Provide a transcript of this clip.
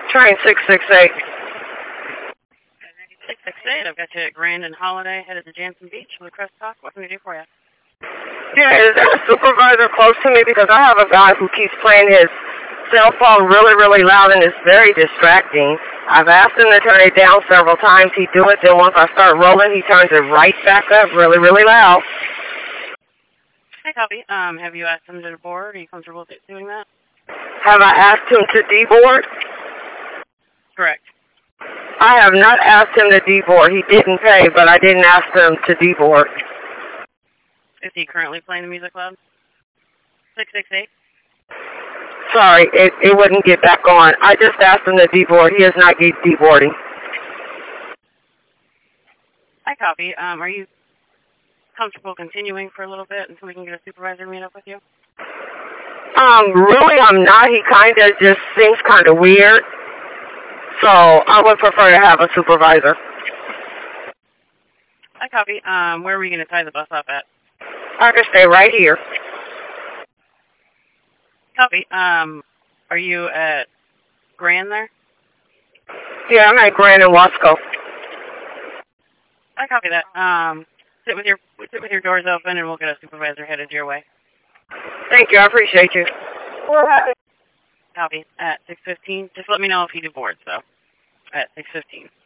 Train 668. 668, I've got you at Grand and Holiday, headed to Jansen Beach with Crest Talk. What can we do for you? Yeah, is there a supervisor close to me? Because I have a guy who keeps playing his cell phone really, really loud, and it's very distracting. I've asked him to turn it down several times. He do it, then once I start rolling, he turns it right back up really, really loud. Hey, copy. Have you asked him to board? Are you comfortable doing that? Have I asked him to deboard? Correct. I have not asked him to deboard. He didn't pay, but I didn't ask him to deboard. Is he currently playing the music loud? 668? Sorry, it wouldn't get back on. I just asked him to deboard. He is not deboarding. I copy. Are you comfortable continuing for a little bit until we can get a supervisor to meet up with you? Really I'm not. He kind of just seems kind of weird. So I would prefer to have a supervisor. I copy. Where are we going to tie the bus up at? I can stay right here. Copy. Are you at Grand there? Yeah, I'm at Grand and Wasco. I copy that. Sit with your doors open, and we'll get a supervisor headed your way. Thank you. I appreciate you. Copy. At 6:15. Just let me know if you do board, so at 6:15.